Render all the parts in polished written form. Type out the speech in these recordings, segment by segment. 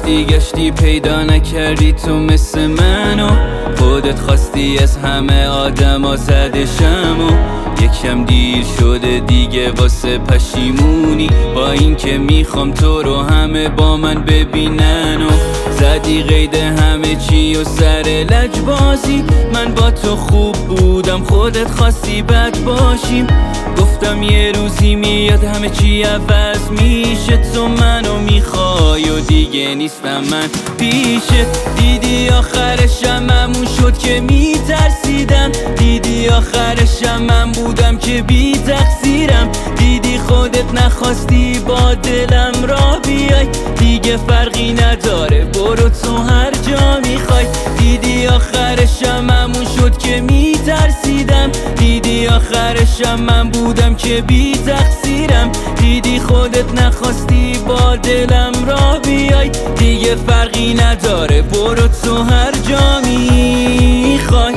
رفتی گشتی پیدا نکردی تو مثل منو، خودت خواستی از همه آدما زده شمو. یکم دیر شده دیگه واسه پشیمونی، با این که میخوام تو رو همه با من ببینن و زدی قید همه چی و سر لجبازی. من با تو خوب بودم خودت خواستی بد باشیم، گفتم یه روزی میاد همه چی عوض میشه. تو منو میخوای و دیگه نیستم من پیشت. دیدی آخرشم همون شد که میترسیدم، دیدی آخرشم من بودم که بی تقصیرم. دیدی خودت نخواستی با دلم را بیای، دیگه فرقی نداره برو تو هر جا میخوای. دیدی آخرشم همون شد که میترسیدم، دیدی آخرشم من بودم که بی تقصیرم. دیدی خودت نخواستی با دلم را بیای، دیگه فرقی نداره برو تو هر جا میخوای.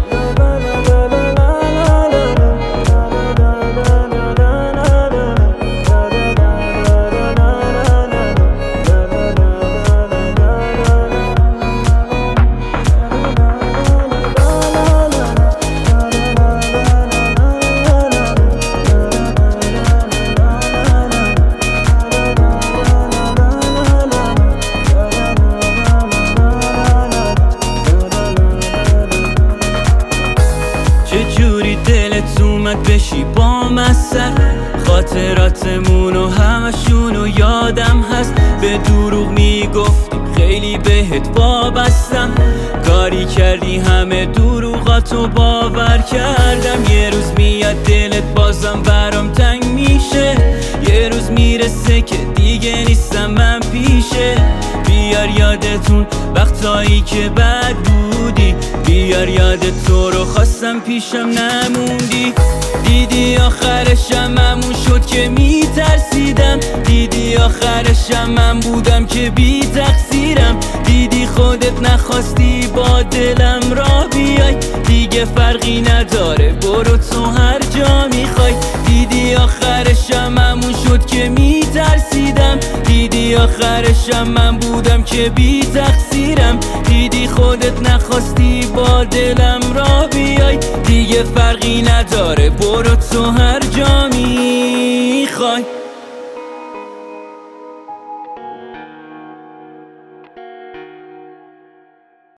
چجوری دلت اومد بشی با مسر، خاطراتمونو همشونو یادم هست. به دروغ میگفتی خیلی بهت وابستم، کاری کردی همه دروغاتو باور کردم. یه روز میاد دلت بازم برام تنگ میشه، یه روز میرسه که دیگه نیستم من پیشه. بیار یادتون وقتایی که بد بودی، بیار یادت تو رو خواستم پیشم نموندی. دیدی آخرشم همون شد که میترسیدم، دیدی آخرشم من بودم که بی تقصیرم. دیدی خودت نخواستی با دلم را بیای، دیگه فرقی نداره برو تو هر جا میخوای. دیدی آخرشم همون شد که میترسیدم، دیدی آخرشم من بودم که بی تقصیرم. دیدی خودت نخواستی با دلم را بیای، دیگه فرقی نداره برو تو هر جا میخوای.